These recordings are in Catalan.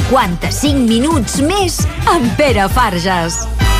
55 minuts més amb Pere Farges.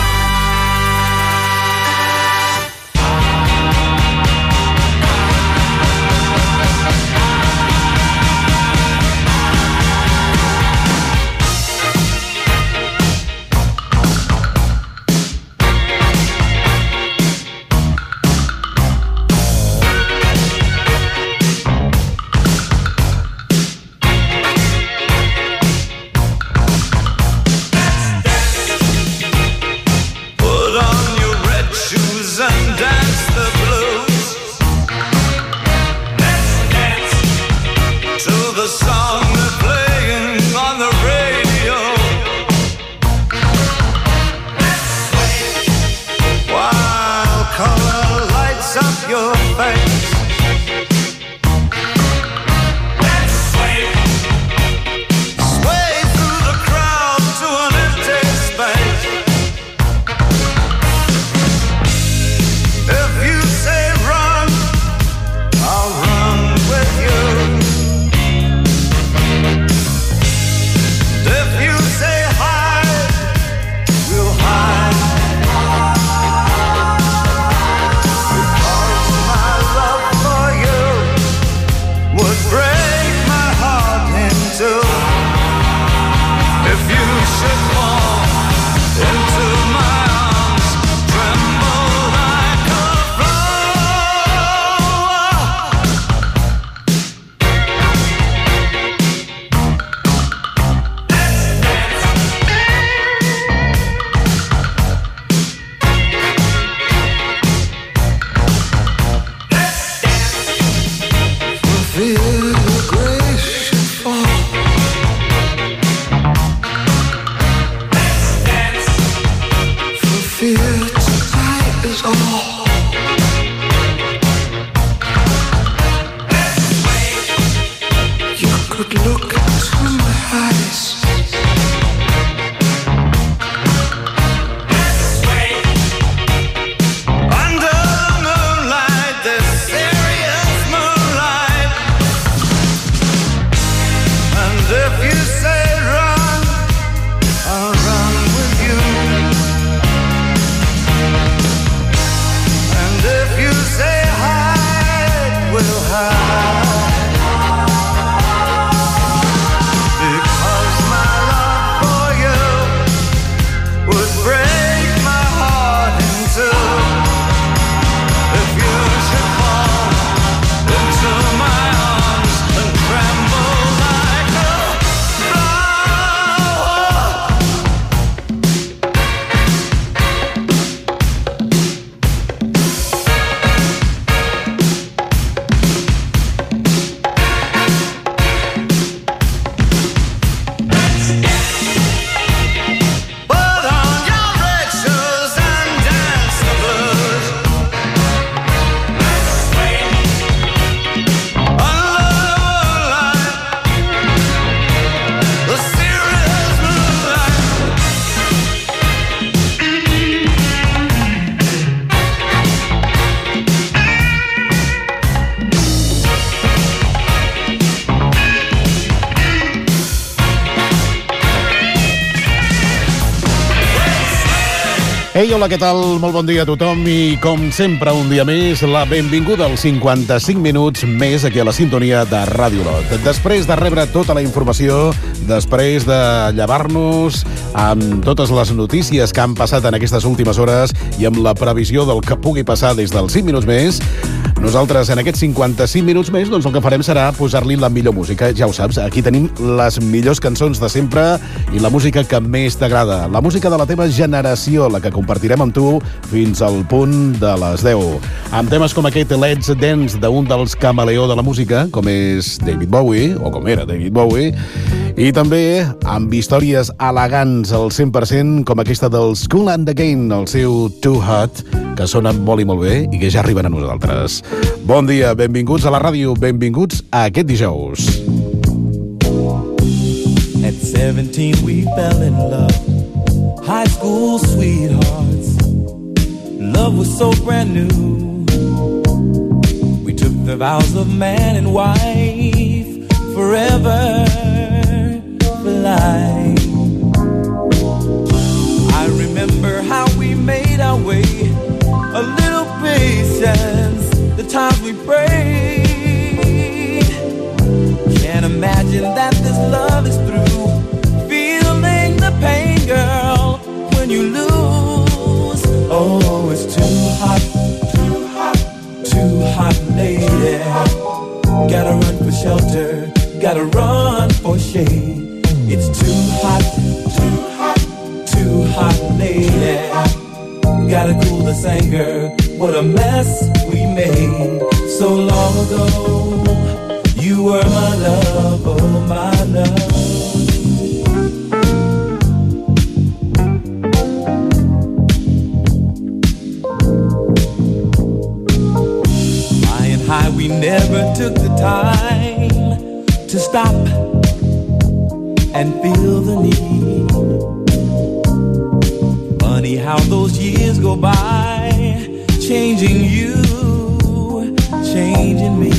Ei, hola, què tal? Molt bon dia a tothom i, com sempre, un dia més, la benvinguda als 55 minuts més aquí a la sintonia de Ràdio Lot. Després de rebre tota la informació, després de llevar-nos amb totes les notícies que han passat en aquestes últimes hores i amb la previsió del que pugui passar des dels 5 minuts més, nosaltres en aquests 55 minuts més doncs el que farem serà posar-li la millor música. Ja ho saps, aquí tenim les millors cançons de sempre i la música que més t'agrada. La música de la teva generació, la que compartirem amb tu fins al punt de les 10. Amb temes com aquest Let's Dance d'un dels camaleó de la música, com és David Bowie, o com era David Bowie, i també amb històries elegants al 100%, com aquesta del School and Again, el seu Too Hot, que sona molt i molt bé i que ja arriben a nosaltres. Bon dia, benvinguts a la ràdio, benvinguts a aquest dijous. At 17 we fell in love, high school sweethearts. Love was so brand new. We took the vows of man and wife, forever for life. conversations, the times we prayed. Can't imagine that this love is through. Feeling the pain, girl, when you lose. Oh, it's too hot, too hot, too hot, lady. Gotta run for shelter, gotta run for shade. It's too hot, too hot, too hot, lady. Gotta cool this anger, what a mess we made so long ago. You were my love, oh my love. Flying high, we never took the time to stop and feel the need. Funny how those years go by, changing you, changing me.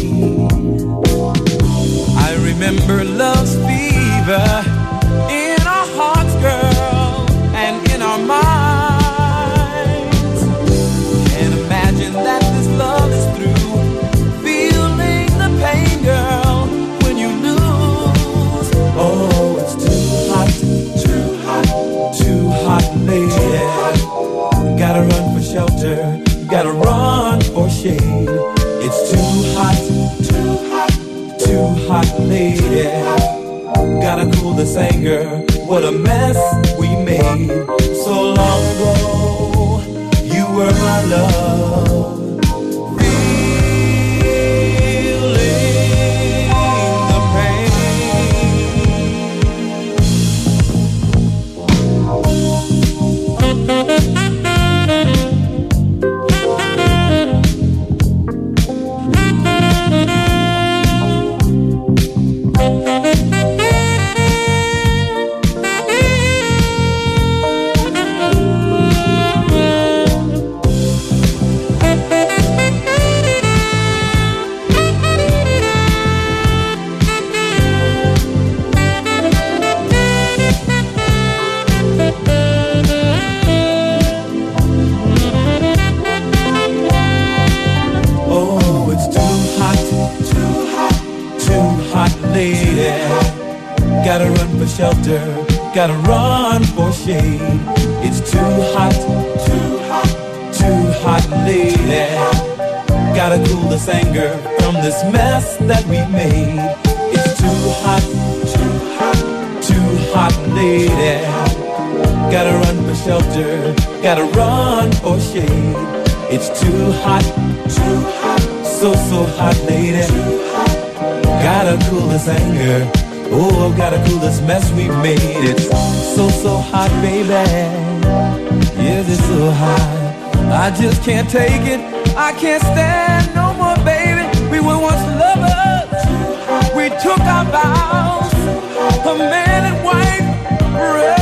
I remember love's fever in our hearts, girl, and in our minds. Can't imagine that this love is through. Feeling the pain, girl, when you lose. Oh, it's too hot, too hot, too hot, lady. Gotta run for shelter, gotta run for shade. It's too hot, too hot, too hot, lady. Gotta cool this anger, what a mess we made so long ago. You were my love. Gotta run for shelter, gotta run for shade. It's too hot, too hot, too hot, lady. Gotta cool this anger from this mess that we made. It's too hot, too hot, too hot, lady. Gotta run for shelter, gotta run for shade. It's too hot, so hot, lady. Gotta cool this anger. Oh, I've gotta cool this mess we made. It's so hot, baby. Yes, it's so hot. I just can't take it. I can't stand no more, baby. We were once lovers. We took our vows, a man and wife forever.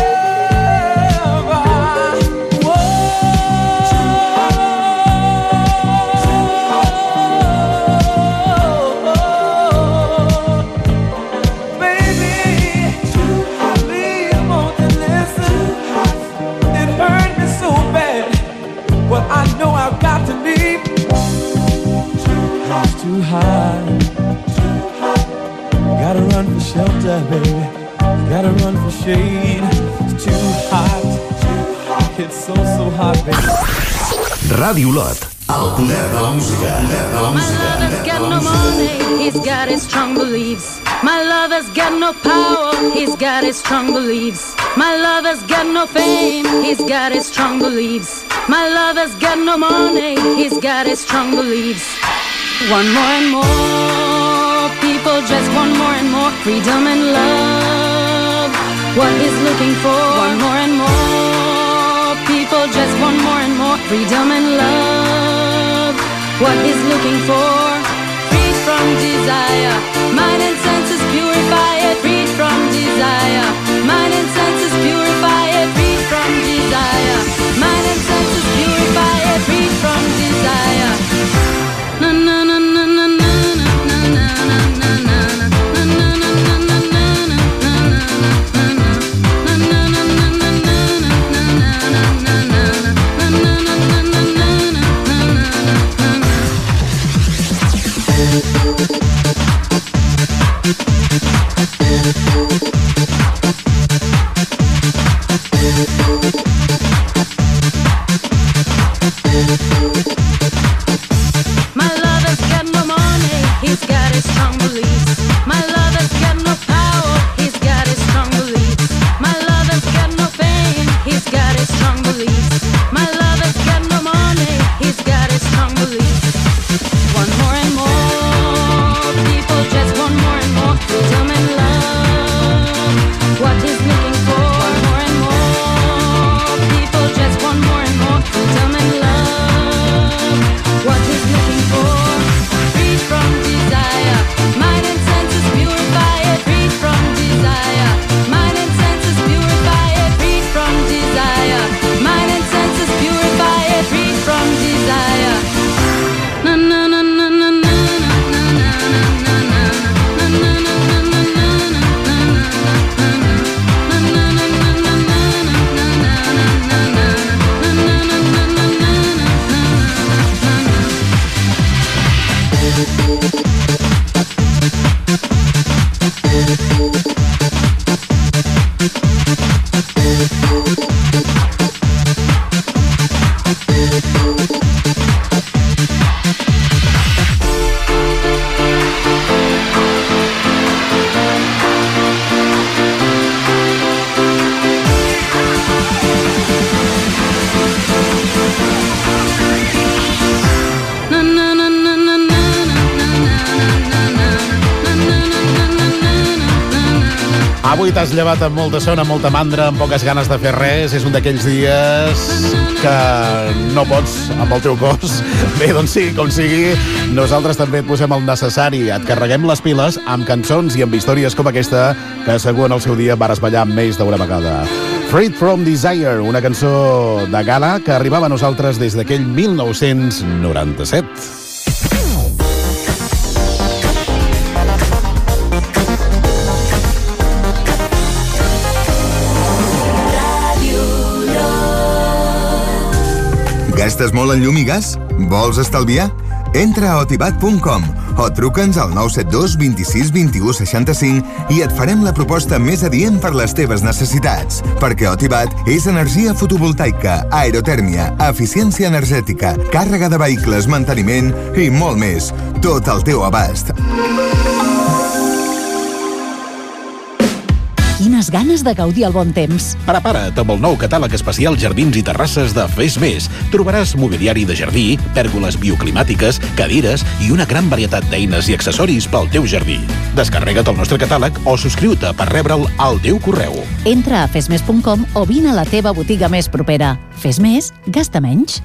Too hot, gotta run for shelter, baby. Gotta run for shade. It's too hot, it's so hot, baby. Ràdio Olot, el poder de la música. My lover's got no money, he's got his strong beliefs. My lover's got no power, he's got his strong beliefs. My lover's got no fame, he's got his strong beliefs. My lover's got no money, he's got his strong beliefs. One more and more people just want more and more freedom and love. What he's looking for. One more and more people just want more and more freedom and love. What he's looking for. Freed from desire, mind and senses purify it. Freed from desire, mind and senses purify it. Freed from desire, mind and senses purify it. Freed from desire. Na na na na na na na na na na na. My lover's got no money, he's got his strong beliefs. My lover's got no power, he's got his strong beliefs. My lover's got no fame, he's got his strong beliefs. My lover's got no money, he's got his strong beliefs. Want more and more, people just want more and more. Tell me love, what he's looking for. Want more and more, people just want more and more. Tell me love, what he's looking for. Free from desire, mind and senses purify it. Free from desire, mind and senses purify it. Free from desire, mind and senses purify it. Free from desire. Na na na na na na na na na na Avui t'has llevat amb molta son, amb molta mandra, amb poques ganes de fer res. És un d'aquells dies que no pots amb el teu cos. Bé, doncs sigui com sigui, nosaltres també et posem el necessari. Et carreguem les piles amb cançons i amb històries com aquesta que segur en el seu dia vares ballar més d'una vegada. Freed from Desire, una cançó de gala que arribava a nosaltres des d'aquell 1997. Gastes molt en llum i gas? Vols estalviar? Entra a otibat.com o truca'ns al 972 26 21 65 i et farem la proposta més adient per les teves necessitats. Perquè Otibat és energia fotovoltaica, aerotèrmia, eficiència energètica, càrrega de vehicles, manteniment i molt més. Tot al teu abast. Quines ganes de gaudir el bon temps. Prepara't amb el nou catàleg especial Jardins i Terrasses de Fes Més. Trobaràs mobiliari de jardí, pèrgoles bioclimàtiques, cadires i una gran varietat d'eines i accessoris pel teu jardí. Descarrega't el nostre catàleg o subscriu-te per rebre'l al teu correu. Entra a fesmes.com o vine a la teva botiga més propera. Fes més, gasta menys.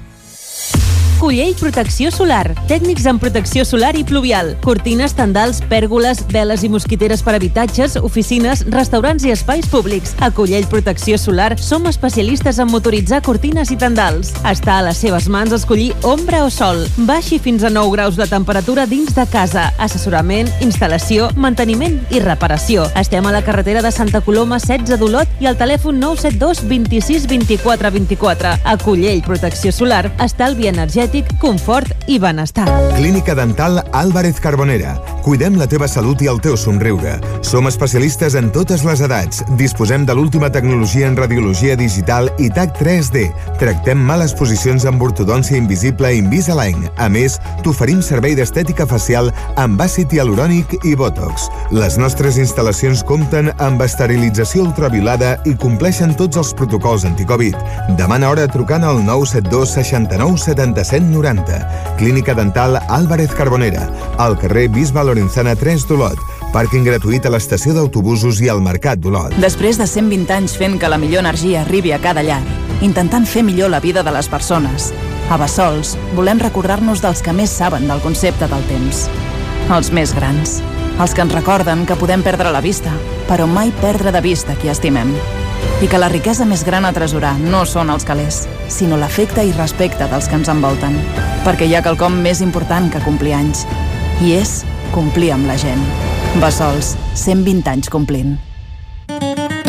Cullell Protecció Solar. Tècnics en protecció solar i pluvial. Cortines, tendals, pèrgoles, veles i mosquiteres per habitatges, oficines, restaurants i espais públics. A Cullell Protecció Solar som especialistes en motoritzar cortines i tendals. Està a les seves mans escollir ombra o sol. Baixi fins a 9 graus la temperatura dins de casa. Assessorament, instal·lació, manteniment i reparació. Estem a la carretera de Santa Coloma 16 d'Olot i al telèfon 972 26 24 24. A Cullell Protecció Solar, estalvi energètic, confort i benestar. Clínica Dental Álvarez Carbonera. Cuidem la teva salut i el teu somriure. Som especialistes en totes les edats. Disposem de l'última tecnologia en radiologia digital i TAC 3D. Tractem males posicions amb ortodòncia invisible i Invisalign. A més, t'oferim servei d'estètica facial amb àcid hialurònic i Botox. Les nostres instal·lacions compten amb esterilització ultraviolada i compleixen tots els protocols anticovid. Demana hora trucant al 972 69 77 90. Clínica Dental Álvarez Carbonera, al carrer Bisbe Lorenzana 3 d'Olot. Pàrquing gratuït a l'estació d'autobusos i al Mercat d'Olot. Després de 120 anys fent que la millor energia arribi a cada llar, intentant fer millor la vida de les persones, a Bassols volem recordar-nos dels que més saben del concepte del temps. Els més grans. Els que ens recorden que podem perdre la vista, però mai perdre de vista qui estimem. I que la riquesa més gran a tresorar no són els calés, sinó l'afecte i respecte dels que ens envolten. Perquè hi ha quelcom més important que complir anys, i és complir amb la gent. Bassols, 120 anys complint.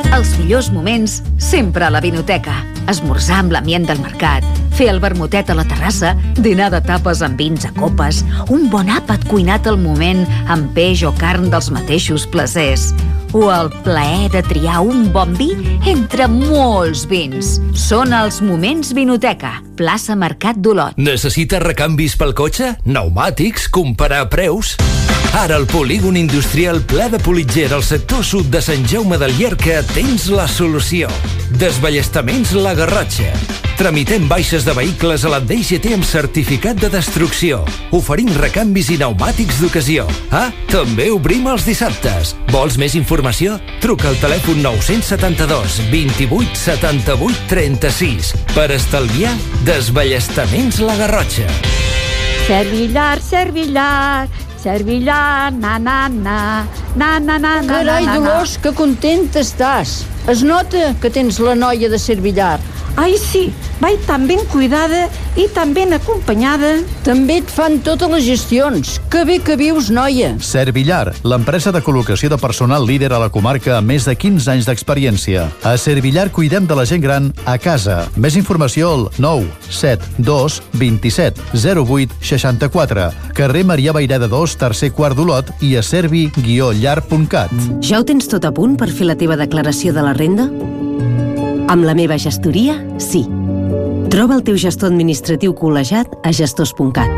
Els millors moments sempre a la Vinoteca. Esmorzar amb l'ambient del mercat, fer el vermutet a la terrassa, dinar de tapes amb vins a copes, un bon àpat cuinat al moment amb peix o carn dels mateixos placers, o el plaer de triar un bon vi entre molts vins. Són els moments Vinoteca, plaça Mercat d'Olot. Necessites recanvis pel cotxe? Pneumàtics? Comparar preus? Ara al polígon industrial Pla de Politger, al sector sud de Sant Jaume del Llierca, tens la solució. Desballestaments La Garrotxa. Tramitem baixes de vehicles a la DGT amb certificat de destrucció. Oferim recanvis i pneumàtics d'ocasió. Ah, també obrim els dissabtes. Vols més informació? Truca al telèfon 972 28 78 36 per estalviar desballestaments La Garrotxa. Servillar, Servillar, Servillar, na, na, na, na, na, na, na. Carai, Dolors, que contenta estàs. Es nota que tens la noia de Servillar. Ai, sí, va tan ben cuidada i tan ben acompanyada. També et fan totes les gestions. Que bé que vius, noia. Servillar, l'empresa de col·locació de personal líder a la comarca amb més de 15 anys d'experiència. A Servillar cuidem de la gent gran a casa. Més informació al 972 27 08 64, carrer Maria Vaireda 2, tercer quart d'Olot, i a servi-llar.cat. Ja ho tens tot a punt per fer la teva declaració de la renda? Amb la meva gestoria, sí. Troba el teu gestor administratiu col·legiat a gestors.cat.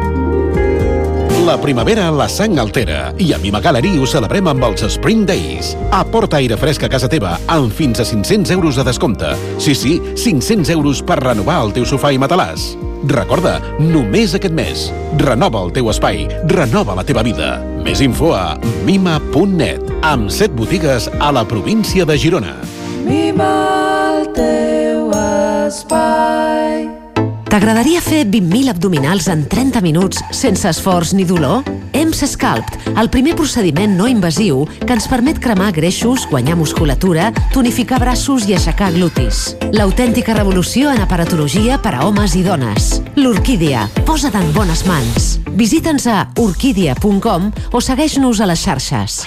La primavera la sang altera i a Mima Gallery ho celebrem amb els Spring Days. Aporta aire fresc a casa teva amb fins a 500 euros de descompte. Sí, 500 euros per renovar el teu sofà i matalàs. Recorda, només aquest mes. Renova el teu espai, renova la teva vida. Més info a mima.net, amb 7 botigues a la província de Girona. Mima el teu espai. T'agradaria fer 20.000 abdominals en 30 minuts sense esforç ni dolor? EMS Sculpt, el primer procediment no invasiu que ens permet cremar greixos, guanyar musculatura, tonificar braços i aixecar glutis. L'autèntica revolució en aparatologia per a homes i dones. L'Orquídea, posa't en bones mans. Visita'ns a orquídea.com o segueix-nos a les xarxes.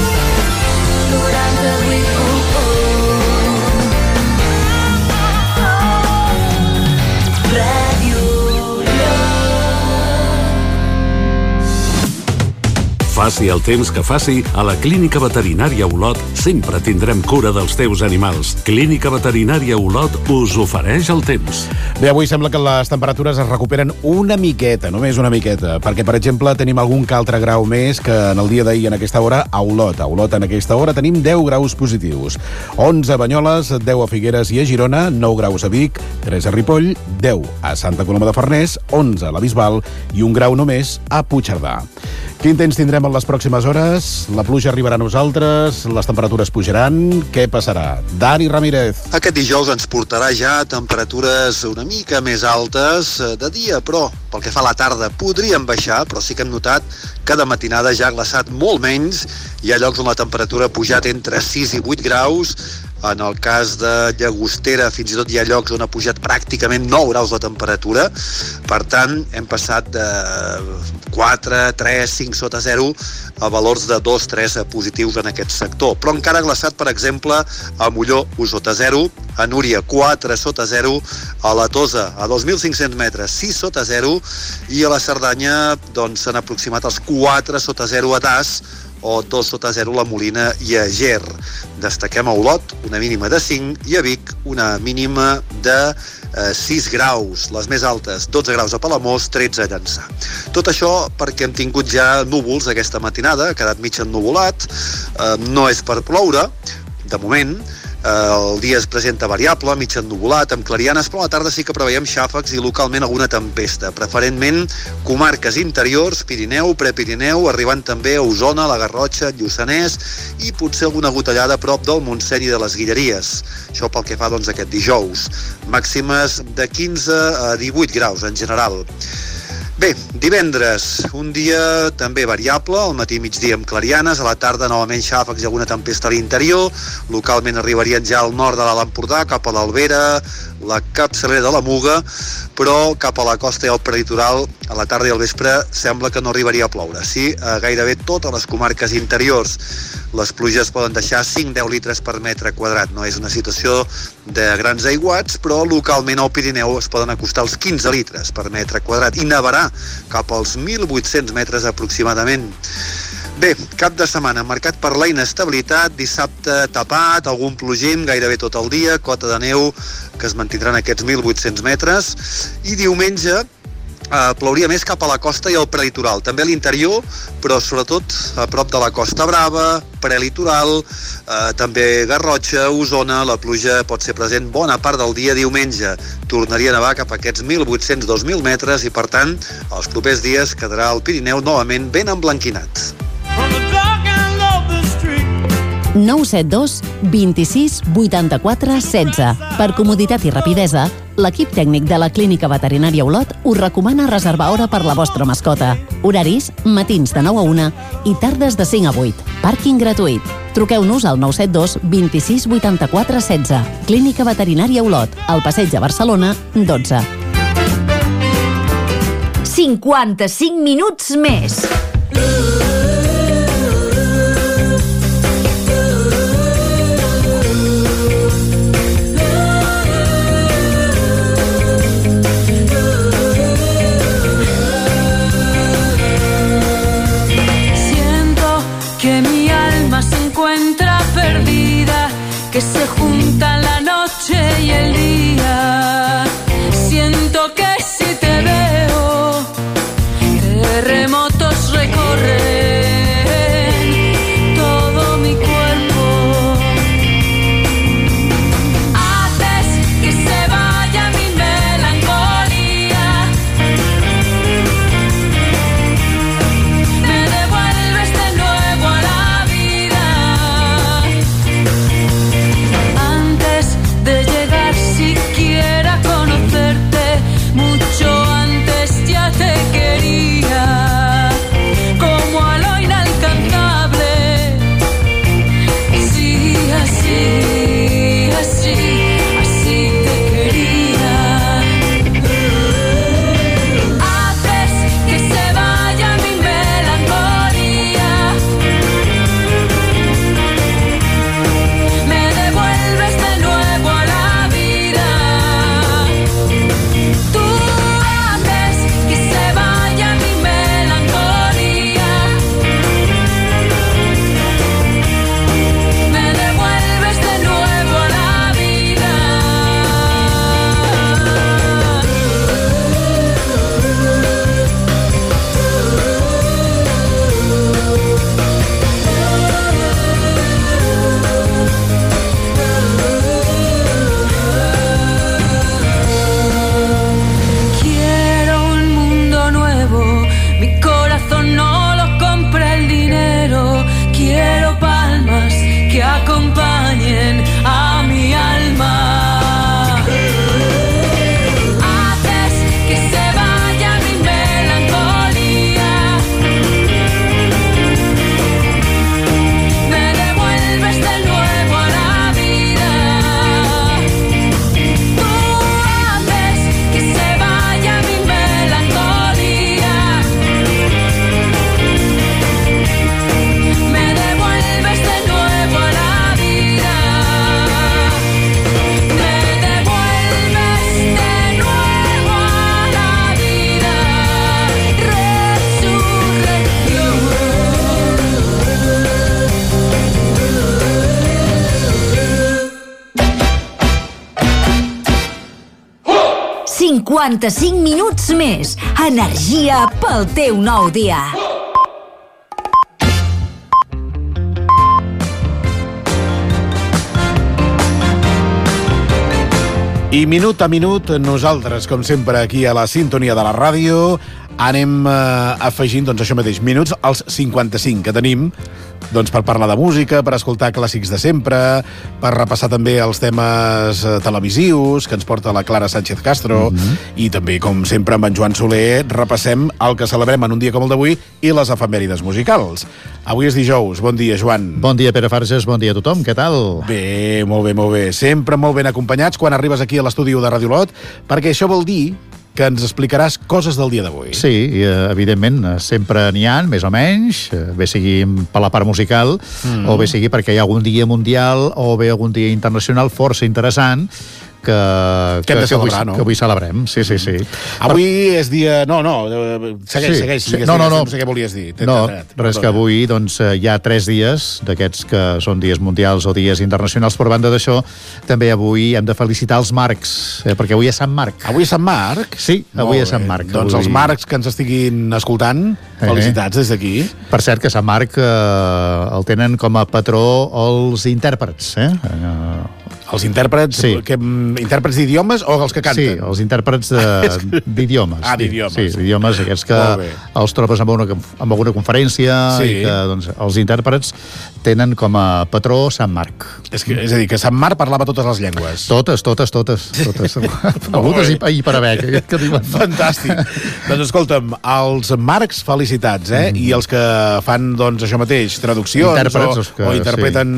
Faci el temps que faci, a la Clínica Veterinària Olot sempre tindrem cura dels teus animals. Clínica Veterinària Olot us ofereix el temps. Bé, avui sembla que les temperatures es recuperen una miqueta, només una miqueta, perquè, per exemple, tenim algun que altre grau més que en el dia d'ahir en aquesta hora a Olot. A Olot en aquesta hora tenim 10 graus positius. 11 a Banyoles, 10 a Figueres i a Girona, 9 graus a Vic, 3 a Ripoll, 10 a Santa Coloma de Farners, 11 a la Bisbal i 1 grau només a Puigcerdà. Quin temps tindrem en les pròximes hores? La pluja arribarà a nosaltres? Les temperatures pujaran? Què passarà? Dani Ramírez. Aquest dijous ens portarà ja temperatures una mica més altes de dia, però pel que fa a la tarda podrien baixar, però sí que hem notat que de matinada ja ha glaçat molt menys. Hi ha llocs on la temperatura ha pujat entre 6 i 8 graus. En el cas de Llagostera, fins i tot hi ha llocs on ha pujat pràcticament 9 graus de temperatura. Per tant, hem passat de 4, 3, 5 sota 0 a valors de 2, 3 positius en aquest sector. Però encara ha glaçat, per exemple, a Molló, 1 sota 0, a Núria, 4 sota 0, a la Tosa, a 2.500 metres, 6 sota 0, i a la Cerdanya doncs, s'han aproximat els 4 sota 0 a Das, o 2 sota 0 la Molina i a Ger. Destaquem a Olot una mínima de 5 i a Vic una mínima de 6 graus. Les més altes, 12 graus a Palamós, 13 a Llançà. Tot això perquè hem tingut ja núvols aquesta matinada, ha quedat mig ennuvolat, no és per ploure, de moment. El dia es presenta variable, mig ennuvolat, amb clarianes, però a la tarda sí que preveiem xàfecs i localment alguna tempesta, preferentment comarques interiors, Pirineu, Prepirineu, arribant també a Osona, la Garrotxa, Lluçanès i potser alguna gotellada a prop del Montseny i de les Guilleries. Això pel que fa doncs, aquest dijous. Màximes de 15 a 18 graus en general. Bé, divendres, un dia també variable, al matí i migdia amb clarianes, a la tarda novament xàfecs i alguna tempesta a l'interior, localment arribarien ja al nord de l'Alt Empordà, cap a l'Albera, la capçalera de la Muga, però cap a la costa i al prelitoral a la tarda i al vespre sembla que no arribaria a ploure. Sí, a gairebé totes les comarques interiors les pluges poden deixar 5-10 litres per metre quadrat. No és una situació de grans aiguats, però localment al Pirineu es poden acostar als 15 litres per metre quadrat i nevarà cap als 1.800 metres aproximadament. Bé, cap de setmana marcat per la inestabilitat, dissabte tapat, algun plogim gairebé tot el dia, cota de neu que es mantindran aquests 1.800 metres, i diumenge plouria més cap a la costa i al prelitoral, també a l'interior, però sobretot a prop de la Costa Brava, prelitoral, també Garrotxa, Osona. La pluja pot ser present bona part del dia diumenge. Tornaria a nevar cap a aquests 1.800-2.000 metres i, per tant, els propers dies quedarà el Pirineu novament ben emblanquinat. 972 26 84 16. Per comoditat i rapidesa, l'equip tècnic de la Clínica Veterinària Olot us recomana reservar hora per la vostra mascota. Horaris, matins de 9 a 1 i tardes de 5 a 8. Pàrquing gratuït. Truqueu-nos al 972 26 84 16. Clínica Veterinària Olot, al Passeig de Barcelona, 12. 55 minuts més. Que se juntan la noche y el día. Siento que si te veo, terremotos recorren todo mi cuerpo. Haces que se vaya mi melancolía. Me devuelves de nuevo a la vida. De llegar siquiera a conocerte, mucho antes ya te quería, como a lo inalcanzable. Sí, así, así, así te quería. Haces que se vaya mi melancolía. Me devuelves de nuevo a la vida. Tú haces que se vaya mi melancolía. Me devuelves de nuevo a la vida. Quiero un mundo nuevo, mi corazón no lo compra el dinero. Quiero palmas que acompañen a mi alma. Haces que se vaya mi melancolía. Me devuelves de nuevo a la vida. Tú haces que se vaya mi melancolía. Me devuelves de nuevo a la vida. Me devuelves de nuevo a la vida. Resurrecció. 55 minuts més. Energia pel teu nou dia. I minut a minut, nosaltres, com sempre, aquí a la sintonia de la ràdio, anem afegint, doncs això mateix, minuts als 55 que tenim, doncs per parlar de música, per escoltar clàssics de sempre, per repassar també els temes televisius que ens porta la Clara Sánchez Castro, i també, com sempre, amb en Joan Soler repassem el que celebrem en un dia com el d'avui i les efemèrides musicals. Avui és dijous. Bon dia, Joan. Bon dia, Pere Farges. Bon dia a tothom. Què tal? Bé, molt bé, molt bé. Sempre molt ben acompanyats quan arribes aquí a l'estudi de Radio Lot, perquè això vol dir que ens explicaràs coses del dia d'avui. Sí, evidentment, sempre n'hi ha, més o menys, bé sigui per la part musical, o bé sigui perquè hi ha algun dia mundial o bé algun dia internacional força interessant que hem de celebrar, no? Que avui celebrem, sí. Avui és dia... No, segueix. No. No sé què volies dir. Res que avui doncs, hi ha 3 dies d'aquests que són dies mundials o dies internacionals. Per banda d'això, també avui hem de felicitar els Marcs, perquè avui és Sant Marc. Avui és Sant Marc? Sí, avui és Sant Marc. Doncs els Marcs que ens estiguin escoltant, felicitats des d'aquí. Per cert, que Sant Marc el tenen com a patró els intèrprets, Els intèrprets, sí. Intèrprets d'idiomes o els que canten? Sí, els intèrprets d'idiomes. D'idiomes. Sí, d'idiomes, aquests que els trobes en alguna conferència, i que doncs, els intèrprets tenen com a patró Sant Marc. És a dir, que Sant Marc parlava totes les llengües. Totes. Begudes i per haver, que diuen. Fantàstic. Doncs escolta'm, els Marcs felicitats, I els que fan, doncs, això mateix, traduccions o interpreten,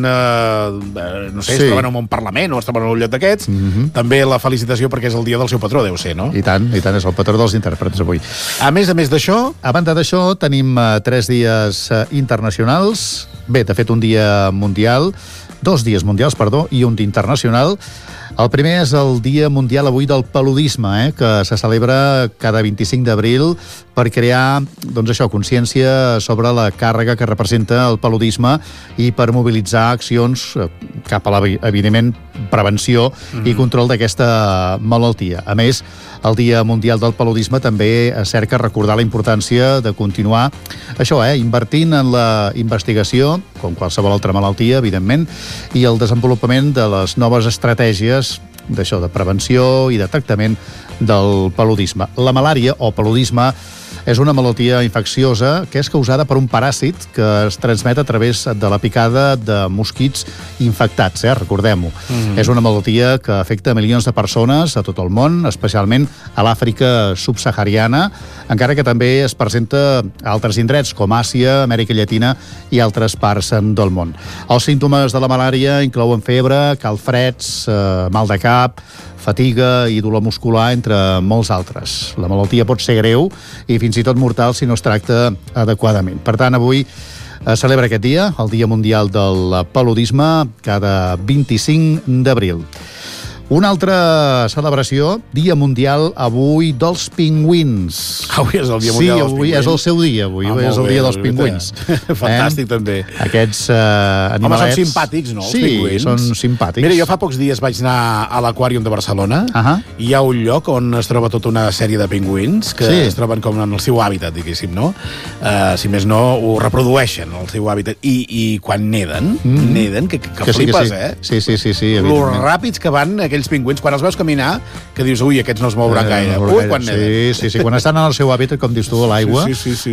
no sé, es troben en un parlament o es troben en un lloc d'aquests, també la felicitació perquè és el dia del seu patró, deu ser, no? I tant, és el patró dels intèrprets avui. A més d'això... A banda d'això, tenim 3 dies internacionals, bé, de fet un dia mundial, 2 dies mundials, perdó, i un d'internacional. El primer és el Dia Mundial avui del Paludisme, que se celebra cada 25 d'abril per crear, doncs això, consciència sobre la càrrega que representa el paludisme i per mobilitzar accions cap a la, evidentment, prevenció i control d'aquesta malaltia. A més, el Dia Mundial del Paludisme també cerca recordar la importància de continuar això, invertint en la investigació, com qualsevol altra malaltia, evidentment, i el desenvolupament de les noves estratègies d'això, de prevenció i de tractament del paludisme. La malària o paludisme és una malaltia infecciosa que és causada per un paràsit que es transmet a través de la picada de mosquits infectats, recordem-ho. És una malaltia que afecta milions de persones a tot el món, especialment a l'Àfrica subsahariana, encara que també es presenta a altres indrets com Àsia, Amèrica Llatina i altres parts del món. Els símptomes de la malària inclouen febre, calfreds, mal de cap, fatiga i dolor muscular, entre molts altres. La malaltia pot ser greu i fins i tot mortal si no es tracta adequadament. Per tant, avui celebra aquest dia, el Dia Mundial del Paludisme, cada 25 d'abril. Una altra celebració, Dia Mundial avui dels pingüins. Avui és el Dia Mundial dels Sí, Pingüins. avui és el seu dia, avui és el Dia dels Pingüins. Fantàstic, també. Aquests animalets... Home, són simpàtics, no, els pingüins? Sí, són simpàtics. Mira, jo fa pocs dies vaig anar a l'Aquàrium de Barcelona i hi ha un lloc on es troba tota una sèrie de pingüins que es troben com en el seu hàbitat, diguéssim, no? Si més no, ho reprodueixen, el seu hàbitat. I quan neden, que flipes, Sí. Lo ràpids que van aquells pingüins, quan els veus caminar, que dius, ui, aquests no es mouran gaire. Quan neden. Sí, quan estan en el seu hàbitat, com dius tu, a l'aigua. Sí.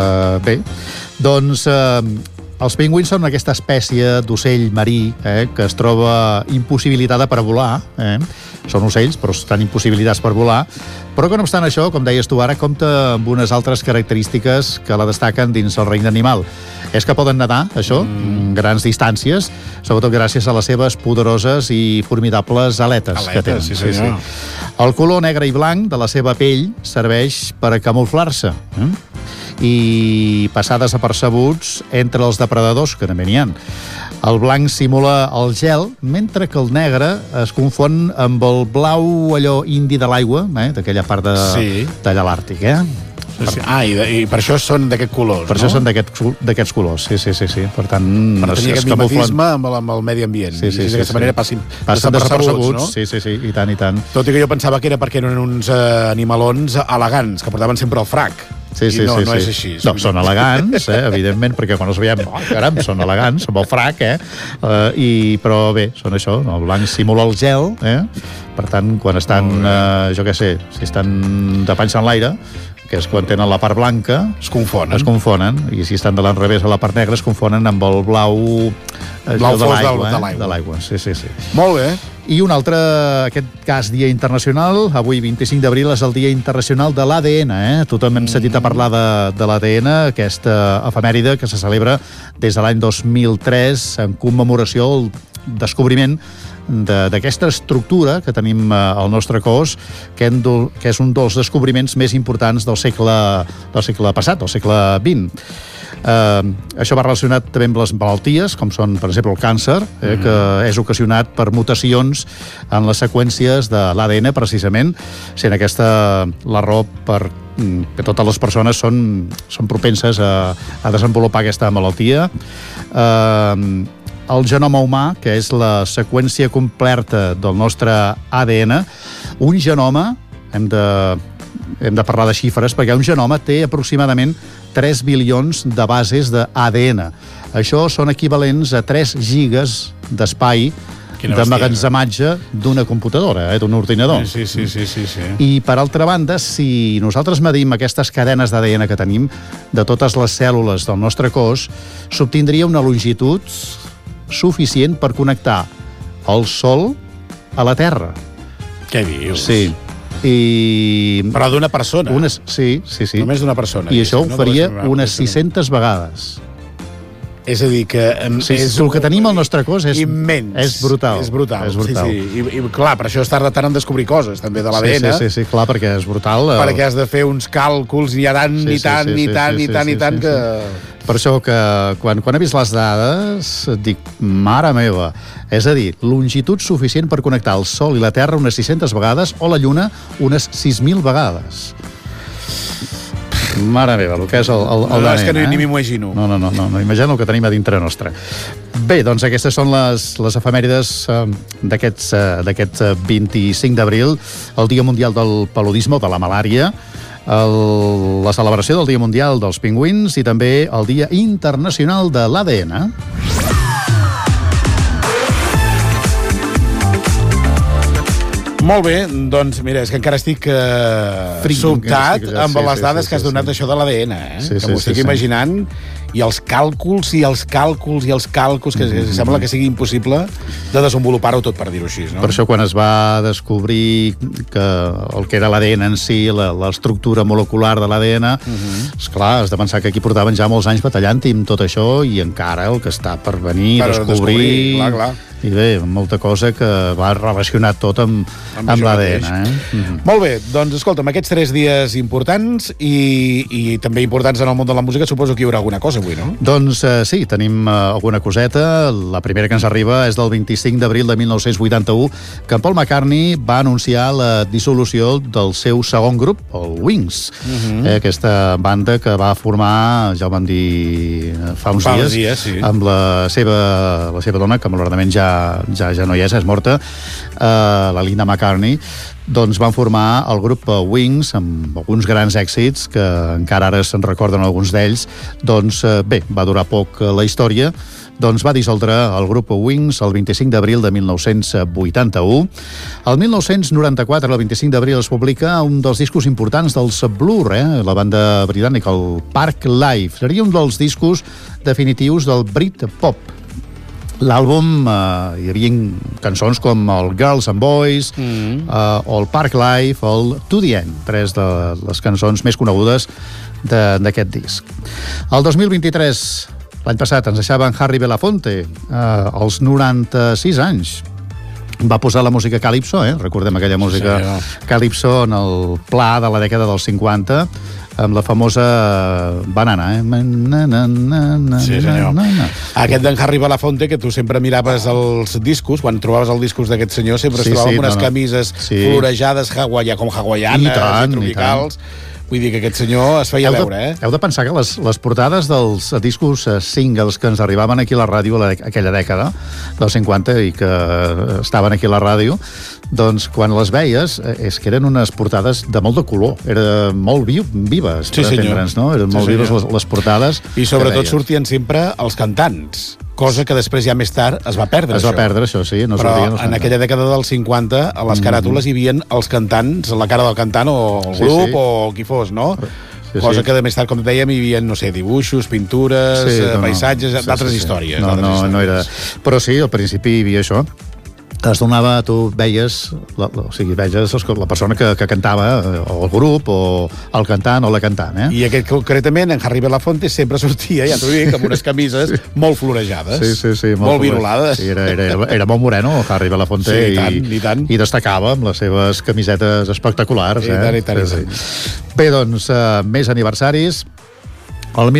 Bé, doncs els pingüins són aquesta espècie d'ocell marí que es troba impossibilitada per volar. Són ocells, però estan impossibilitats per volar. Però que no obstant això, com deies tu ara, compta amb unes altres característiques que la destaquen dins el regne animal. És que poden nedar, això, grans distàncies, sobretot gràcies a les seves poderoses i formidables aletes que tenen. Sí. El color negre i blanc de la seva pell serveix per a camuflar-se i passar desapercebuts entre els depredadors, que també n'hi ha. El blanc simula el gel, mentre que el negre es confon amb el blau allò indi de l'aigua, d'aquella part d'allà l'Àrtic, I per això són d'aquest color, Per això són d'aquests colors, sí. Per tant, per tenir aquest mimetisme amb el medi ambient. Sí. D'aquesta manera passen desapercebuts, no? Sí, i tant. Tot i que jo pensava que era perquè eren uns animalons elegants, que portaven sempre el frac. Sí. No és així. No, són elegants, evidentment, perquè quan els veiem, caram, són elegants, amb el frac, però bé, són això, el blanc simula el gel, per tant, quan estan, jo què sé, si estan de panxa en l'aire, que és quan tenen la part blanca, es confonen, i si estan de l'enrevés a la part negra es confonen amb el blau fos de l'aigua. Sí. Molt bé. I un altre, aquest cas Dia Internacional, avui 25 d'abril és el Dia Internacional de l'ADN, Tothom hem sentit a parlar de l'ADN, aquesta efemèride que se celebra des de l'any 2003 en commemoració al descobriment d'aquesta estructura que tenim al nostre cos, que és un dels descobriments més importants del segle passat, del segle XX. Això va relacionat també amb les malalties, com són, per exemple, el càncer, que és ocasionat per mutacions en les seqüències de l'ADN, precisament, sent aquesta la raó que totes les persones són propenses a desenvolupar aquesta malaltia. El genoma humà, que és la seqüència completa del nostre ADN, un genoma, hem de parlar de xifres, perquè un genoma té aproximadament 3 bilions de bases d'ADN. Això són equivalents a 3 gigas d'espai d'emmagatzematge d'una computadora, d'un ordinador. Sí. I, per altra banda, si nosaltres medim aquestes cadenes d'ADN que tenim de totes les cèl·lules del nostre cos, s'obtindria una longitud suficient per connectar el Sol a la Terra. Què dius? Sí. Però d'una persona? Sí. Només d'una persona. I això ho faria unes 600 vegades. És a dir, que... el que tenim al nostre cos és immens. És brutal. Sí. I clar, per això es tarda tant en descobrir coses, també, de l'ADN. Sí, clar, perquè és brutal. Perquè has de fer uns càlculs, i tant, que... Per això que quan he vist les dades dic, mare meva, és a dir, longitud suficient per connectar el Sol i la Terra unes 600 vegades o la Lluna unes 6.000 vegades. Mare meva, el que és el no, és que ni m'imagino. No, imagino el que tenim a dintre nostre. Bé, doncs aquestes són les efemèrides d'aquest 25 d'abril, el Dia Mundial del Paludisme o de la malària, la celebració del Dia Mundial dels Pingüins i també el Dia Internacional de l'ADN. Molt bé, doncs mira, és que encara estic sobtat amb les dades que has donat d'això de l'ADN, que m'ho estic imaginant, i els càlculs, que sembla que sigui impossible de desenvolupar-ho tot, per dir-ho així, no? Per això, quan es va descobrir que el que era l'ADN en si, l'estructura molecular de l'ADN, esclar, has de pensar que aquí portaven ja molts anys batallant-hi amb tot això, i encara el que està per venir, descobrir... Clar. I bé, molta cosa que va relacionar tot amb l'ADN. Molt bé, doncs escolta'm, aquests 3 dies importants i també importants en el món de la música, suposo que hi haurà alguna cosa avui, no? Doncs sí, tenim alguna coseta. La primera que ens arriba és del 25 d'abril de 1981, que en Paul McCartney va anunciar la dissolució del seu segon grup, el Wings. Aquesta banda que va formar, ja ho vam dir fa uns dies, amb la seva dona, que malauradament ja no hi és morta, la Linda McCartney. Doncs van formar el grup Wings amb alguns grans èxits que encara ara se'n recorden alguns d'ells. Doncs bé, va durar poc la història, doncs va dissoldre el grup Wings el 25 d'abril de 1981. El 1994, el 25 d'abril, es publica un dels discos importants dels Blur, la banda britànica, el Park Life. Seria un dels discos definitius del Britpop. L'àlbum hi havia cançons com el Girls and Boys, o el Park Life, o el To The End, 3 de les cançons més conegudes d'aquest disc. El 2023, l'any passat, ens deixava en Harry Belafonte, als 96 anys. Va posar la música Calypso, recordem aquella música Calypso en el pla de la dècada dels 50, amb la famosa Banana, Sí, senyor. Aquest d'en Harry Belafonte, que tu sempre miraves els discos, quan trobaves els discos d'aquest senyor, sempre es trobava amb unes camises florejades com hawaianes i tropicals. Vull dir que aquest senyor es feia veure, Heu de pensar que les portades dels discos singles que ens arribaven aquí a la ràdio aquella dècada, dels 50, i que estaven aquí a la ràdio, doncs quan les veies és que eren unes portades de molt de color, eren molt vives, sí, senyor, no? Eren molt vives les portades. I sobretot sortien sempre els cantants. cosa que després ja més tard es va perdre. Es va perdre, això, sí. No però en aquella dècada dels 50, a les caràtules hi havia els cantants, la cara del cantant o el grup o qui fos, no? Cosa que més tard, com dèiem, hi havia, no sé, dibuixos, pintures, paisatges, d'altres històries. No era... Però sí, al principi hi havia això. Es donava, tu veies la persona que cantava, o el grup, o el cantant, o la cantant, eh? I aquest, concretament, en Harry Belafonte sempre sortia, ja t'ho dic, amb unes camises molt florejades. Sí. Molt virolades. Sí, era molt moreno, el Harry Belafonte, i tant. I destacava amb les seves camisetes espectaculars, I tant. Bé, doncs, més aniversaris. El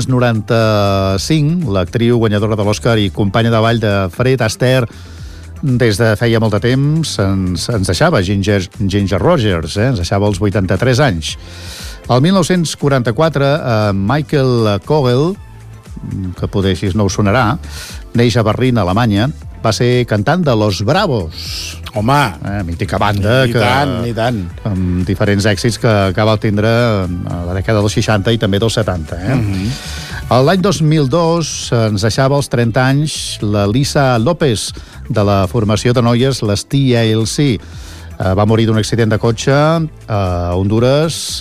1995, l'actriu guanyadora de l'Oscar i companya de ball de Fred Astaire, des de feia molt de temps, ens deixava Ginger Rogers, ens deixava als 83 anys. El 1944, Michael Kogel, que poder així no us sonarà, neix a Berlín, Alemanya, va ser cantant de Los Bravos. Home! Mítica banda. I tant. Amb diferents èxits que va tindre a la dècada dels 60 i també dels 70. L'any 2002 ens deixava als 30 anys la Lisa López, de la formació de noies, les TLC. Va morir d'un accident de cotxe a Hondures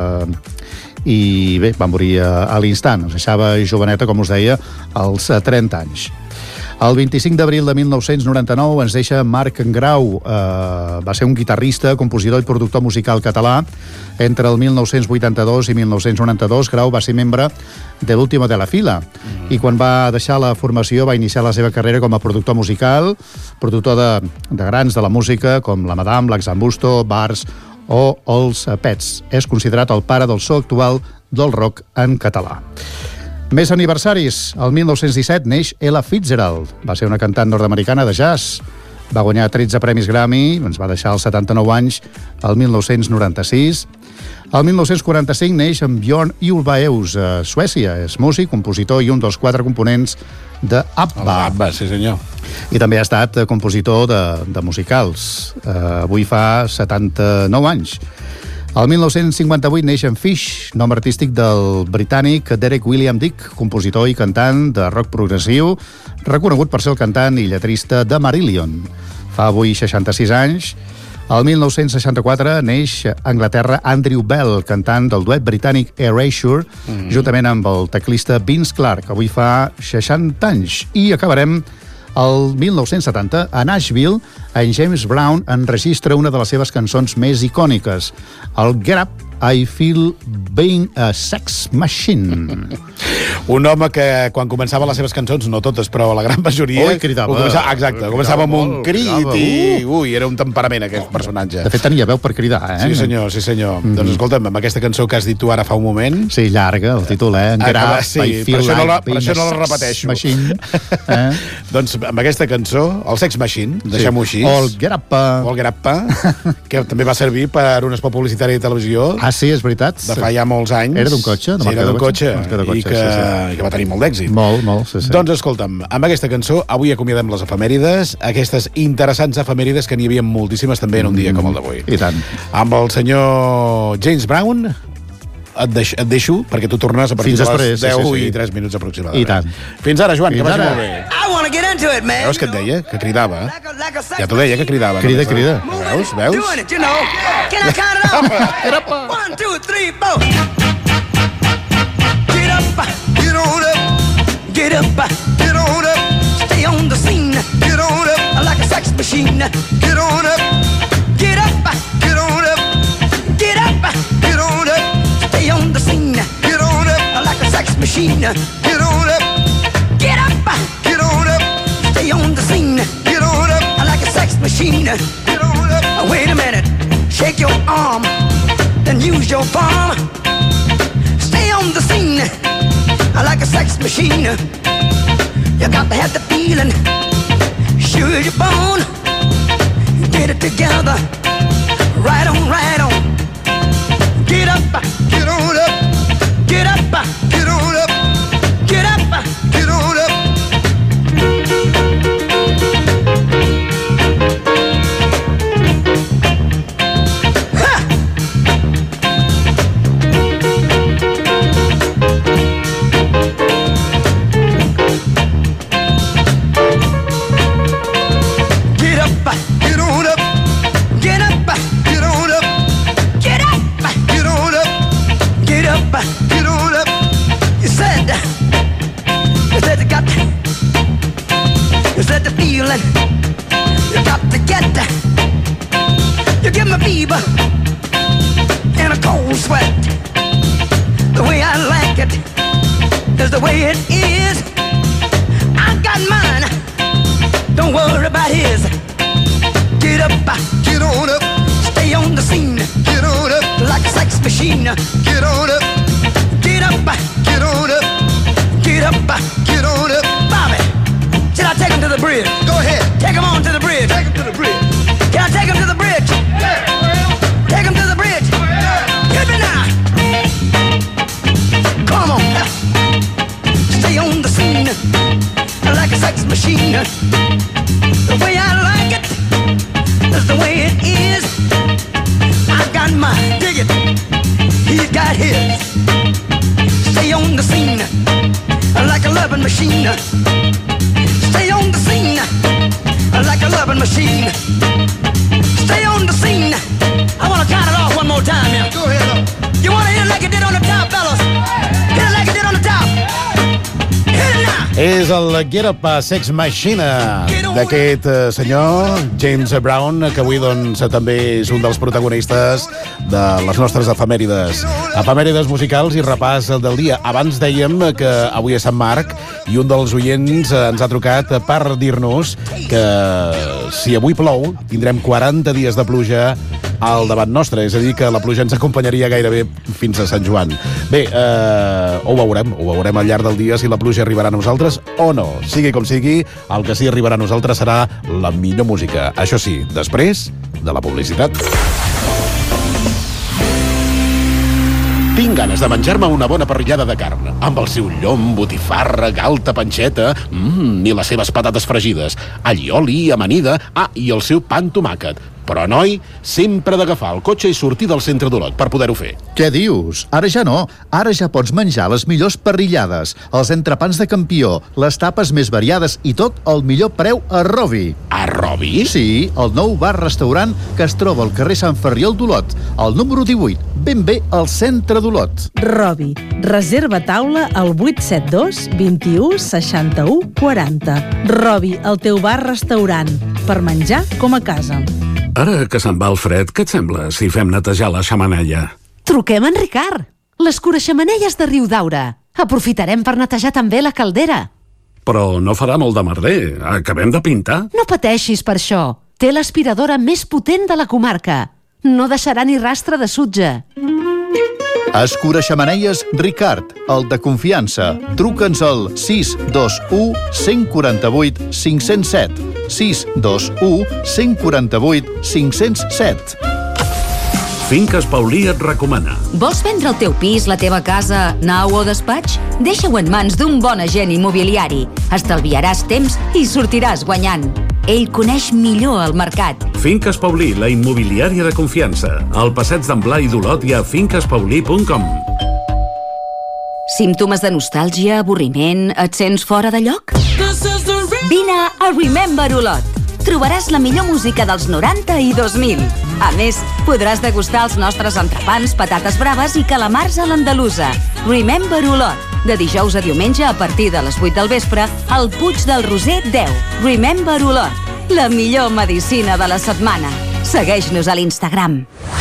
i bé, va morir a l'instant. Ens deixava joveneta, com us deia, als 30 anys. El 25 d'abril de 1999 ens deixa Marc Grau. Va ser un guitarrista, compositor i productor musical català. Entre el 1982 i 1992, Grau va ser membre de l'Última de la Fila. I quan va deixar la formació va iniciar la seva carrera com a productor musical, productor de grans de la música, com la Madame, l'Axambusto, Bars o els Pets. És considerat el pare del so actual del rock en català. Més aniversaris. El 1917 neix Ella Fitzgerald. Va ser una cantant nord-americana de jazz. Va guanyar 13 premis Grammy, ens va deixar als 79 anys el 1996. El 1945 neix en Björn Ulvaeus a Suècia. És músic, compositor i un dels 4 components de ABBA. ABBA, sí senyor. I també ha estat compositor de musicals. Avui fa 79 anys. El 1958 neix en Fish, nom artístic del britànic Derek William Dick, compositor i cantant de rock progressiu, reconegut per ser el cantant i lletrista de Marillion. Fa avui 66 anys. El 1964 neix a Anglaterra Andrew Bell, cantant del duet britànic Erasure, juntament amb el teclista Vince Clarke, avui fa 60 anys. I acabarem el 1970, a Nashville, en James Brown enregistra una de les seves cançons més icòniques, el Get Up, I Feel Being a Sex Machine. Un home que quan començava les seves cançons, no totes, però la gran majoria... Cridava. Començava amb un crit i... era un temperament aquest personatge. De fet, tenia veu per cridar, eh? Sí, senyor. Doncs escolta'm, amb aquesta cançó que has dit tu ara fa un moment... Sí, llarga, el títol, Get Up, I Feel Per això no la repeteixo. Machine. Doncs amb aquesta cançó, el Sex Machine, deixem-ho així. O el Get Up. Que també va servir per un spot publicitari de televisió. Sí, és veritat. De fa ja molts anys. Era d'un cotxe? Sí, era d'un cotxe. I que va tenir molt d'èxit. Molt, sí. Doncs escolta'm, amb aquesta cançó avui acomiadem les efemèrides, aquestes interessants efemèrides que n'hi havia moltíssimes també en un dia com el d'avui. I tant. Amb el senyor James Brown et deixo, perquè tu tornes a partir de les 10 i 3 minuts aproximadament. I tant. Fins ara, Joan, que vagi molt bé. Veus que et deia? Que cridava. Ja t'ho deia, que cridava. Crida. Veus? Can I count it up? Get up. 1, 2, 3, 4. Get up, get on up. Get up, get on up. Stay on the scene. Get on up like a sex machine. Get on up. Get up, get on up. Get up, get on up. Stay on the scene. Get on up like a sex machine. Get on up. Get up, get on up. Stay on the scene. Get on up like a sex machine. Get on up. Wait a minute. Shake your arm, then use your palm. Stay on the scene like a sex machine. You got to have the feeling, sure you're born. Get it together, right on, right on. Get up, get on up. Get up, get on up. Get up, get on up. my fever and a cold sweat. The way I like it is the way it is. I got mine, don't worry about his. Get up, get on up, stay on the scene. Get on up like a sex machine. Get on up, get up, get on up, get up, get on up. Bobby, should I take him to the bridge? Go ahead, take him on to the bridge. Take him to the bridge. Can I take him to the bridge? Yeah. Take him to the bridge. Yeah. Hit me now. Come on, stay on the scene like a sex machine. The way I like it is the way it is. I got mine, dig it. He's got his. Stay on the scene like a loving machine. Stay on the scene like a loving machine. Stay on the scene. I want to count it off one more time here. Go ahead. You want to hit it like it did on the top, fellas? Hit it like it did on the top. Hit it now. És el Get Up Sex Machine d'aquest senyor, James Brown, que avui doncs, també és un dels protagonistes de les nostres efemèrides. Efemèrides musicals i repàs del dia. Abans dèiem que avui és Sant Marc i un dels oients ens ha trucat per dir-nos que si avui plou tindrem 40 dies de pluja al davant nostre, és a dir, que la pluja ens acompanyaria gairebé fins a Sant Joan. Bé, ho veurem al llarg del dia si la pluja arribarà a nosaltres o no. Sigui com sigui, el que sí arribarà a nosaltres serà la millor música. Això sí, després de la publicitat. Tinc ganes de menjar-me una bona parrillada de carn, amb el seu llom, botifarra, galta, panxeta, i les seves patates fregides, allioli, amanida, i el seu pa amb tomàquet. Però, noi, sempre d'agafar el cotxe i sortir del centre d'Olot per poder-ho fer. Què dius? Ara ja no. Ara ja pots menjar les millors parrillades, els entrepans de campió, les tapes més variades i tot al millor preu a Robi. A Robi? Sí, el nou bar-restaurant que es troba al carrer Sant Ferriol d'Olot, al número 18, ben bé al centre d'Olot. Robi. Reserva taula al 872 21 61 40. Robi, el teu bar-restaurant. Per menjar com a casa. Ara que se'n va el fred, què et sembla si fem netejar la xemeneia? Truquem en Ricard, l'escuraxemeneies de Riudaura. Aprofitarem per netejar també la caldera. Però no farà molt de merder. Acabem de pintar. No pateixis per això. Té l'aspiradora més potent de la comarca. No deixarà ni rastre de sutge. Escuraxemeneies Ricard, el de confiança. Truca'ns al 621 148 507. 621 148 507. Finques Paulí et recomana. Vols vendre el teu pis, la teva casa, nau o despatx? Deixa-ho en mans d'un bon agent immobiliari. Estalviaràs temps i sortiràs guanyant. Ell coneix millor el mercat. Finques Paulí, la immobiliària de confiança. Al passeig d'en Blai d'Olot i a finquespaulí.com. Símptomes de nostàlgia, avorriment, et sents fora de lloc? Vine a Remember Olot. Trobaràs la millor música dels 90 i 2000. A més, podràs degustar els nostres entrepans, patates braves i calamars a l'andalusa. Remember Olot. De dijous a diumenge a partir de les 8 del vespre al Puig del Roser 10. Remember Olot. La millor medicina de la setmana. Segueix-nos a l'Instagram.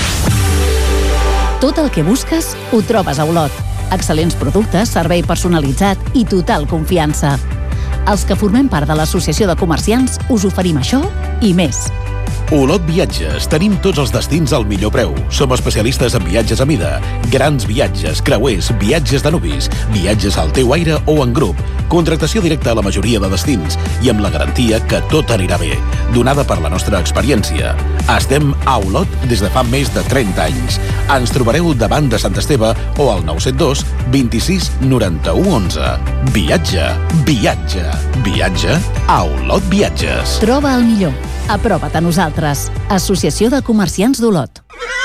Tot el que busques ho trobes a Olot. Excel·lents productes, servei personalitzat i total confiança. Els que formem part de l'Associació de Comerciants us oferim això i més. Olot Viatges. Tenim tots els destins al millor preu. Som especialistes en viatges a mida. Grans viatges, creuers, viatges de nuvis, viatges al teu aire o en grup. Contractació directa a la majoria de destins i amb la garantia que tot anirà bé. Donada per la nostra experiència. Estem a Olot des de fa més de 30 anys. Ens trobareu davant de Sant Esteve o al 972 26 91 11. Viatge, viatge, viatge a Olot Viatges. Troba el millor. Aprova't a nosaltres. Associació de Comerciants d'Olot.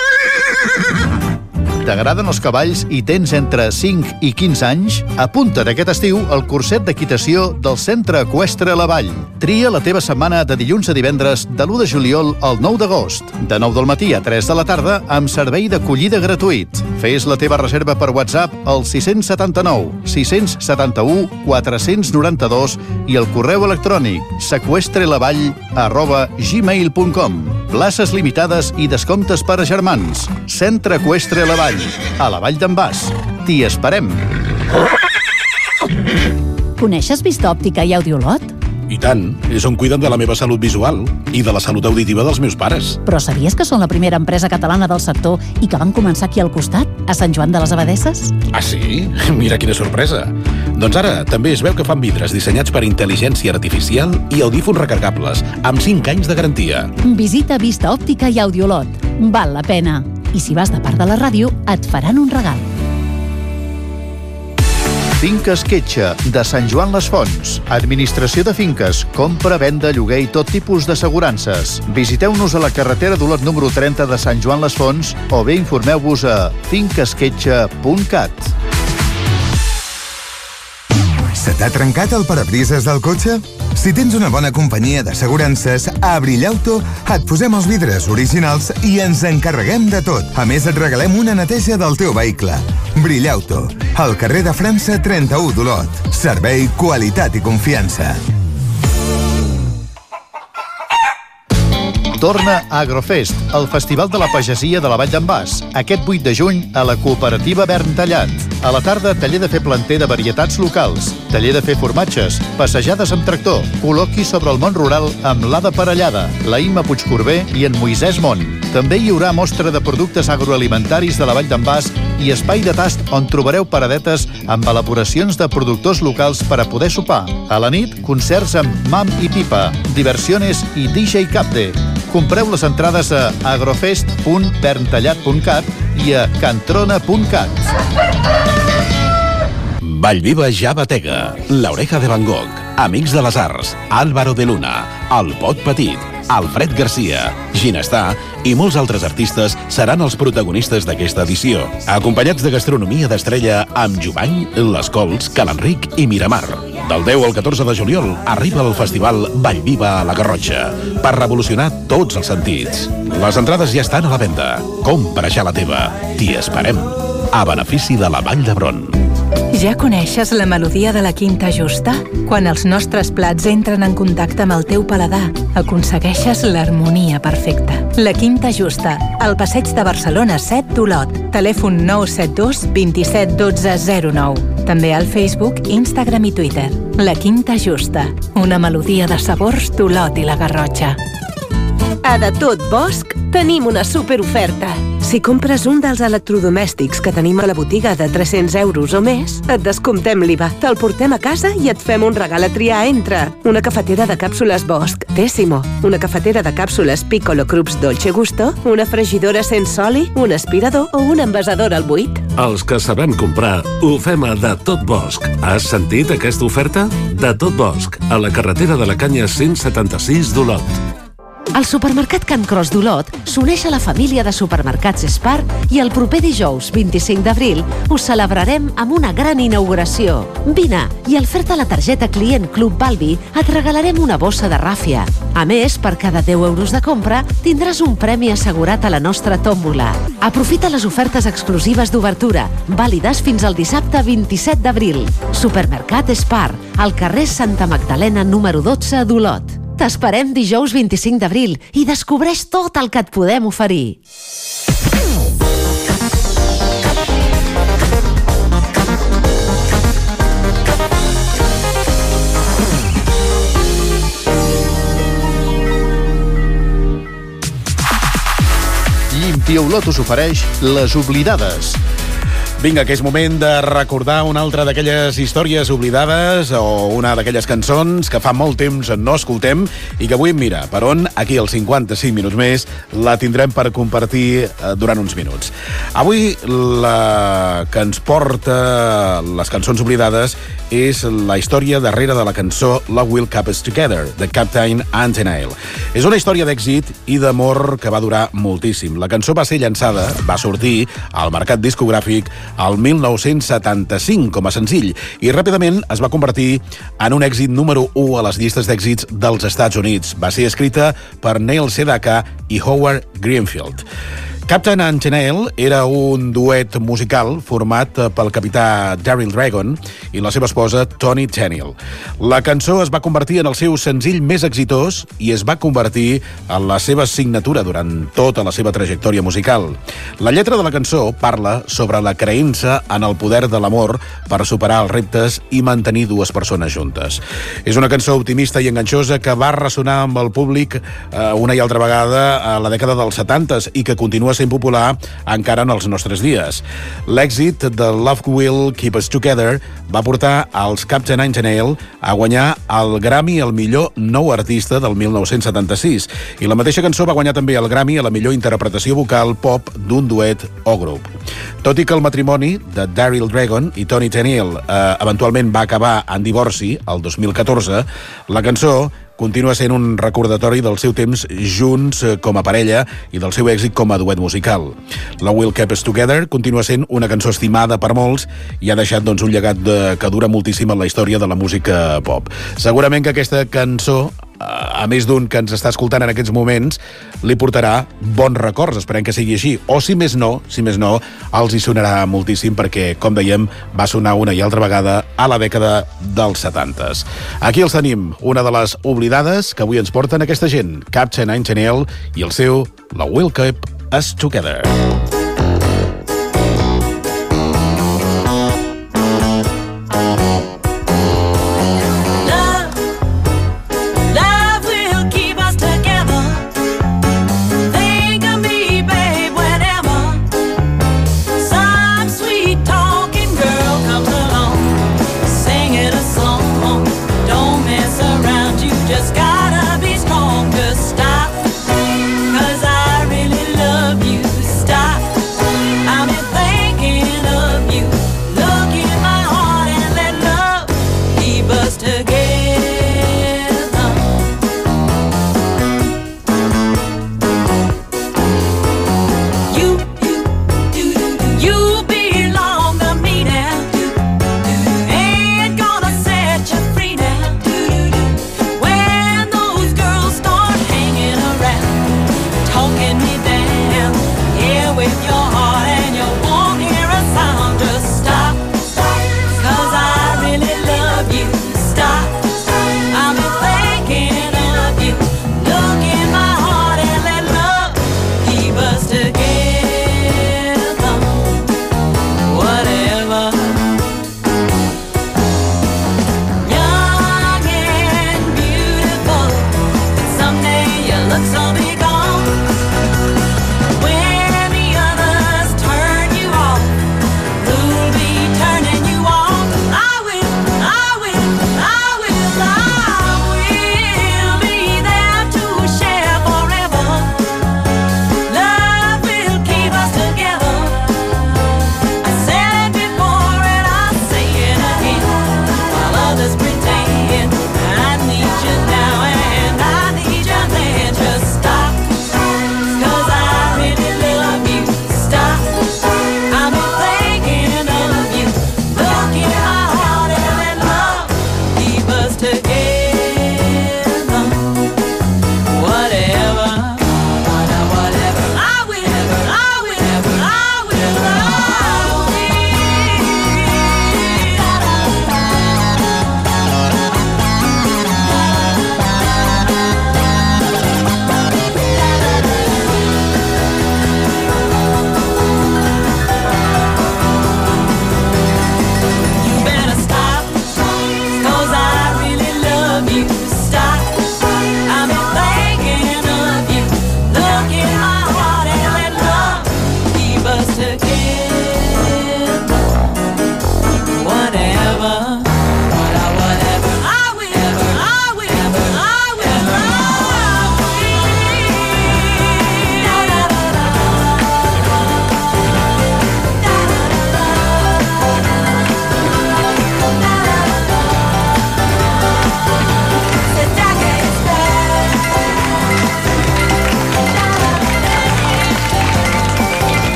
T'agraden els cavalls i tens entre 5 i 15 anys? Apunta't aquest estiu al curset d'equitació del Centre Eqüestre La Vall. Tria la teva setmana de dilluns a divendres de l'1 de juliol al 9 d'agost. De 9 del matí a 3 de la tarda amb servei d'acollida gratuït. Fes la teva reserva per WhatsApp al 679 671 492 i el correu electrònic seqüestrelavall @gmail.com. Places limitades i descomptes per a germans. Centre Eqüestre La Vall, a la Vall d'en Bas. T'hi esperem. Coneixes Vista Òptica i Audiolot? I tant, és on cuiden de la meva salut visual i de la salut auditiva dels meus pares. Però sabies que són la primera empresa catalana del sector i que van començar aquí al costat, a Sant Joan de les Abadesses? Ah, sí? Mira quina sorpresa. Doncs ara també es veu que fan vidres dissenyats per intel·ligència artificial i audífons recargables, amb 5 anys de garantia. Visita Vista Òptica i Audiolot. Val la pena. I si vas de part de la ràdio, et faran un regal. Finques Quetxa, de Sant Joan les Fonts. Administració de finques, compra, venda, lloguer i tot tipus d'assegurances. Visiteu-nos a la carretera d'Olot número 30 de Sant Joan les Fonts o bé informeu-vos a finquesquetxa.cat. Se t'ha trencat el parabrises del cotxe? Si tens una bona companyia d'assegurances, a Brillauto et posem els vidres originals i ens encarreguem de tot. A més, et regalem una neteja del teu vehicle. Brillauto, al carrer de França 31 d'Olot. Servei, qualitat i confiança. Torna a Agrofest, el Festival de la Pagesia de la Vall d'en Bas, aquest 8 de juny a la cooperativa Verntallat. A la tarda, taller de fer planter de varietats locals, taller de fer formatges, passejades amb tractor, col·loqui sobre el món rural amb l'Ada Parellada, la Imma Puigcorbé i en Moisès Mont. També hi haurà mostra de productes agroalimentaris de la Vall d'en Bas i espai de tast on trobareu paradetes amb elaboracions de productors locals per a poder sopar. A la nit, concerts amb Mam i Pipa, Diversiones i DJ Capde. Compreu les entrades a agrofest.verntallat.cat i a cantrona.cat. Vallviva ja batega, l'Oreja de Van Gogh, Amics de les Arts, Álvaro de Luna, El Pot Petit, Alfred Garcia, Ginestar i molts altres artistes seran els protagonistes d'aquesta edició, acompanyats de gastronomia d'estrella amb Jubany, Les Cols, Ca l'Enric i Miramar. Del 10 al 14 de juliol arriba el festival Vallviva a la Garrotxa per revolucionar tots els sentits. Les entrades ja estan a la venda. Compra ja la teva. T'hi esperem. A benefici de la Vall d'Hebron. Ja coneixes la melodia de la Quinta Justa? Quan els nostres plats entren en contacte amb el teu paladar, aconsegueixes l'harmonia perfecta. La Quinta Justa, al passeig de Barcelona 7 d'Olot. Telèfon 972 27 12 09. També al Facebook, Instagram i Twitter. La Quinta Justa, una melodia de sabors d'Olot i la Garrotxa. A De Tot Bosc tenim una superoferta. Si compres un dels electrodomèstics que tenim a la botiga de 300 euros o més, et descomptem l'IVA, te'l portem a casa i et fem un regal a triar entre una cafetera de càpsules Bosch Tessimo, una cafetera de càpsules Piccolo Krups Dolce Gusto, una fregidora sense oli, un aspirador o un envasador al buit. Els que sabem comprar ho fem a De Tot Bosc. Has sentit aquesta oferta? De Tot Bosc, a la carretera de la Canya 176 d'Olot. El supermercat Can Cros d'Olot s'uneix a la família de supermercats Spar i el proper dijous 25 d'abril us celebrarem amb una gran inauguració. Vine i al fer-te la targeta client Club Balbi et regalarem una bossa de ràfia. A més, per cada 10 euros de compra tindràs un premi assegurat a la nostra tòmbola. Aprofita les ofertes exclusives d'obertura, vàlides fins al dissabte 27 d'abril. Supermercat Spar, al carrer Santa Magdalena número 12 d'Olot. T'esperem dijous 25 d'abril i descobreix tot el que et podem oferir. Llímpia Olot us ofereix Les Oblidades. Vinga, que és moment de recordar una altra d'aquelles històries oblidades o una d'aquelles cançons que fa molt temps no escoltem i que avui, mira, per on, aquí als 55 minuts més, la tindrem per compartir durant uns minuts. Avui la que ens porta les cançons oblidades és la història darrere de la cançó Love Will Keep Us Together, de Captain Antenail. És una història d'èxit i d'amor que va durar moltíssim. La cançó va ser llançada, va sortir al mercat discogràfic al 1975 com a senzill i ràpidament es va convertir en un èxit número 1 a les llistes d'èxits dels Estats Units. Va ser escrita per Neil Sedaka i Howard Greenfield. Captain and Chanel era un duet musical format pel capità Daryl Dragon i la seva esposa Toni Chanel. La cançó es va convertir en el seu senzill més exitós i es va convertir en la seva signatura durant tota la seva trajectòria musical. La lletra de la cançó parla sobre la creença en el poder de l'amor per superar els reptes i mantenir dues persones juntes. És una cançó optimista i enganxosa que va ressonar amb el públic una i altra vegada a la dècada dels 70s i que continua sent popular encara en els nostres dies. L'èxit de Love Will Keep Us Together va portar als Captain and Chanel a guanyar el Grammy al millor nou artista del 1976 i la mateixa cançó va guanyar també el Grammy a la millor interpretació vocal pop d'un duet o grup. Tot i que el matrimoni de Daryl Dragon i Toni Chanel eventualment va acabar en divorci el 2014, la cançó continua sent un recordatori del seu temps junts com a parella i del seu èxit com a duet musical. La Will Keep Us Together continua sent una cançó estimada per molts i ha deixat un llegat que dura moltíssim en la història de la música pop. Segurament que aquesta cançó, a més d'un que ens està escoltant en aquests moments, li portarà bons records, esperem que sigui així, o si més no, els hi sonarà moltíssim perquè, com dèiem, va sonar una i altra vegada a la dècada dels 70s. Aquí els tenim, una de les oblidades que avui ens porten aquesta gent, Captain and Chanel i el seu La Will Keep Us Together.